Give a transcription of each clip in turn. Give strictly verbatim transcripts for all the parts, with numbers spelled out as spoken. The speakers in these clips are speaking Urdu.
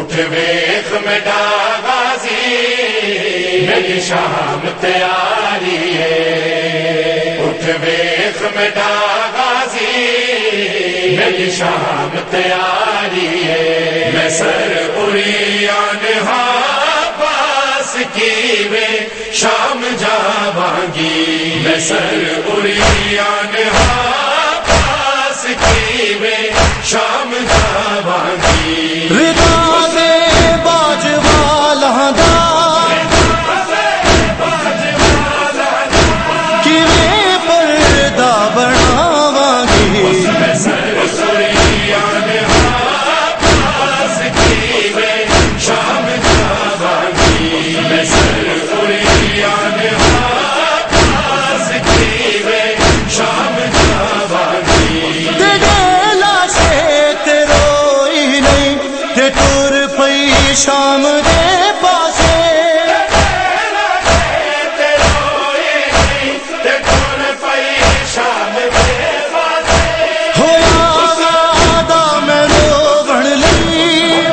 اٹھ ویخ میں غازی میری شام تیاری ہے، اٹھ ویخ میں غازی میری شام تیاری ہے، میں سر اریان ہاں پاس کی وے شام جاواں-گی، میں سر اریان ہاں پاس کی وے شام جاواں-گی، رضا دے باج والا دا کیویں پردہ بناواں گی، میں سر اریان ہاں پاس کی وے شام جاواں-گی، میں سر اریان ہاں پاس کی وے شام جاواں-گی، تیرے لاشے تے روئی نہیں تے ٹر پئی شام دے پاسے، ہویا وعدہ میں روون لئی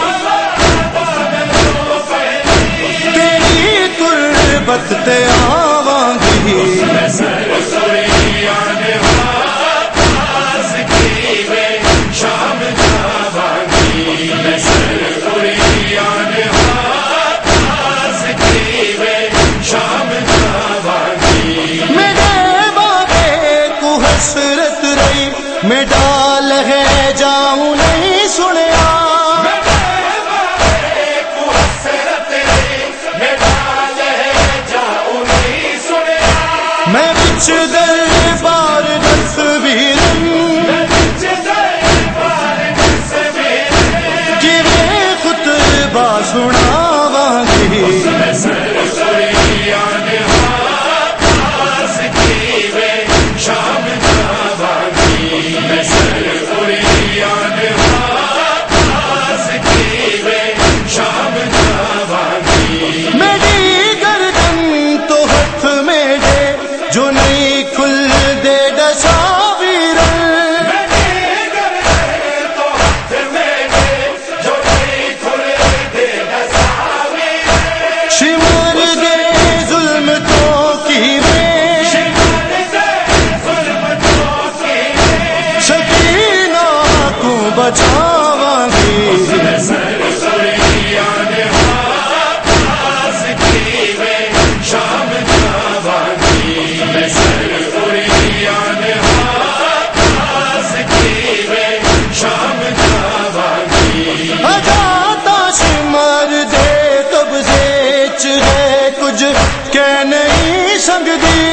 تیری قربت تے آواں گی، میں سر اریان ہاں پاس کی وے شام جاواں-گی، میں سر اریان ہاں پاس کی وے شام جاواں-گی، میرے باغے کو حسرت رہی میں ڈال ہے جاؤں نہیں سنیا، میں بچ دربار تصویر کیویں خطبہ سناواں گی، میں سر اریان ہاں پاس کی وے شام جاواں-گی، میں سر اریان ہاں پاس کی وے شام جاواں-گی، میری گردن تو ہاتھ میں دے جو نہیں کھل دے تصاویر، شمر دے ظلم تو کی میں سکینہ کو بچاواں گی، میں سر اریان ہاں پاس کی وے شام جاواں-گی، میں سر اریان ہاں پاس کی وے شام جاواں-گی، اجاتا شمر دے قبضے چ ہے کچھ کہ نہیں سکدی،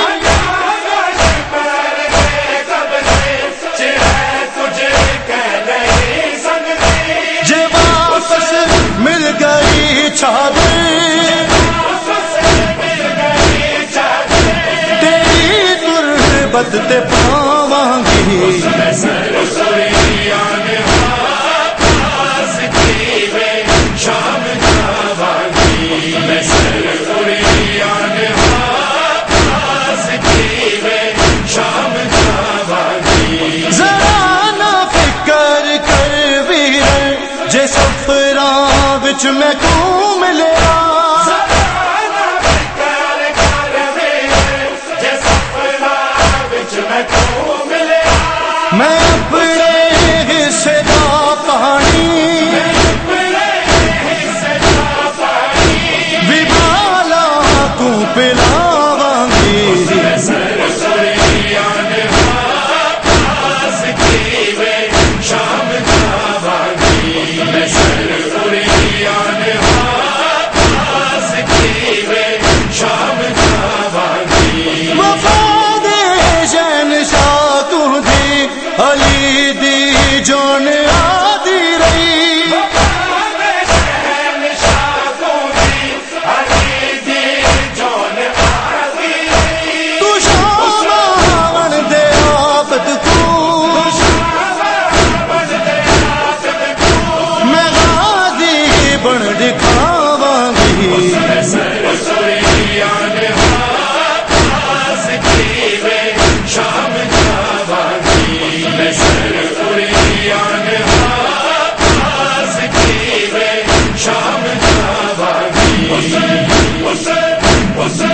جے واپس مل گئی چادر تیری قربت تے پاواں گی، میں سر اریان ہاں پاس کی وے شام جاواں-گی، میں سر اریان ہاں پاس کی وے شام جاواں-گی، ذرا نہ فکر کر ویر جے سفراں وچ میں کو ملیا، میں اپنے حصے دا پانی وبالا کو پلاواں گی، میں سر اریان ہاں پاس کی وے شام جاواں-گی، میں سر اریان ہاں پاس کی وے شام جاواں-گی، وفا دے شہنشاہ تو دی علی دی جان آدی رہی، تو شام دے آبد کو میں حسین حسین حسین